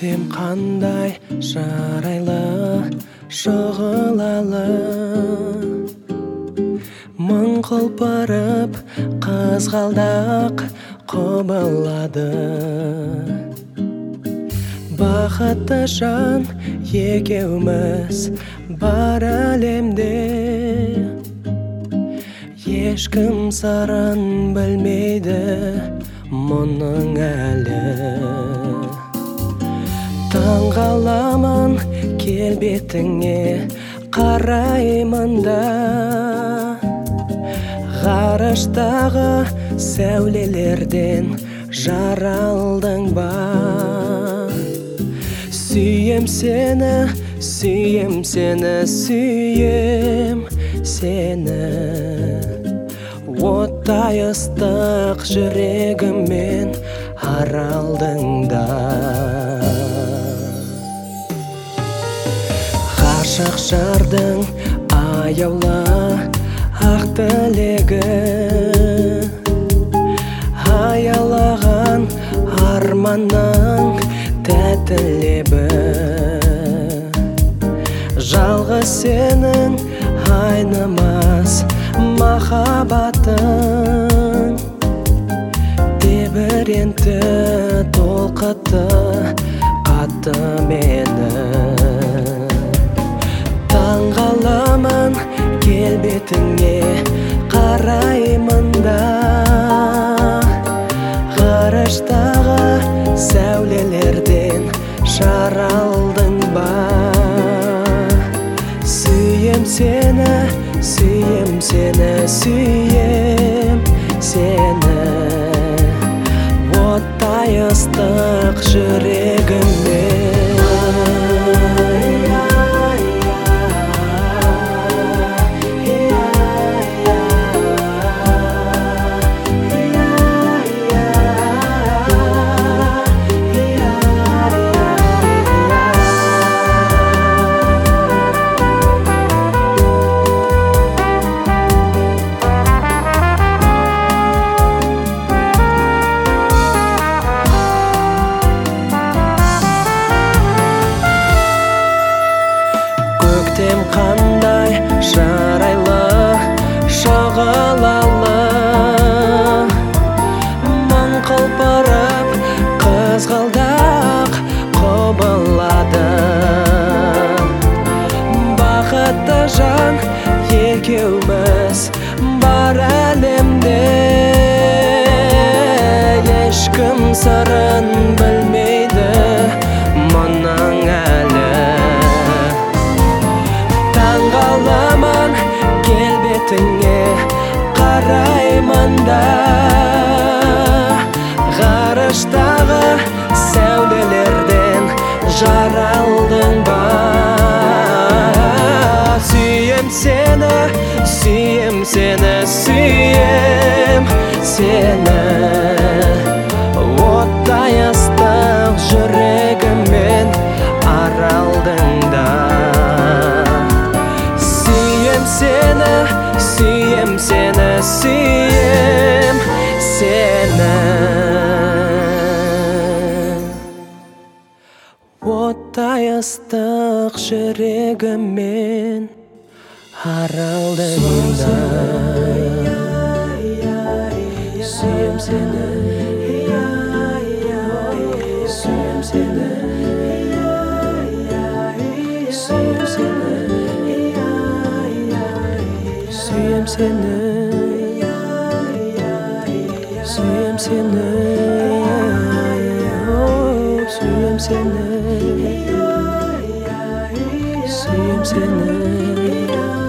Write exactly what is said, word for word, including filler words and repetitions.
Көктем қандай жарайлы, шұғылалы, мың құлпырып қызғалдақ құбылады. Бақытты жан екеуміз бар әлемде, ешкім сырын білмейді мұның әлі. Таңғаламын келбетіңе қараймын да, ғарыштағы сәулелерден жаралдың ба. Сүйем сені, сүйем сені, сүйем сені, оттай ыстық жүрегіммен аралдың да. Ғашық жардың аяулы ақ тілегі, аялаған арманның тәтті лебі. Жалғыз сенің айнымас махаббатың, тебіренті толқытты қатты мені. Таңғаламын келбетіңе қараймын да, ғарыштағы сәулелерден жаралдың ба. Сүйем сені, сүйем сені, сүйем сені, оттай ыстық жүрегіммен. Көктем қандай жарайлы, шұғылалы, мың құлпырып қызғалдақ құбылады. Бақытты жан екеуміз бар әлемде, ешкім сырын білмейді мұның әлі. Таңғаламын келбетіңе қараймын да, ғарыштағы сәулелерден жаралдың ба. Сүйем сені, сүйем сені, сүйем сені, оттай ыстық жүрегіммен аралдың да. Сүйем сені, сүйем сені, сүйем сені, оттай ыстық жүрегіммен аралдың да. Сүйем сені, сүйем сені, сүйем сені, сүйем сені, сүйем сені, сүйем сені, сүйем сені.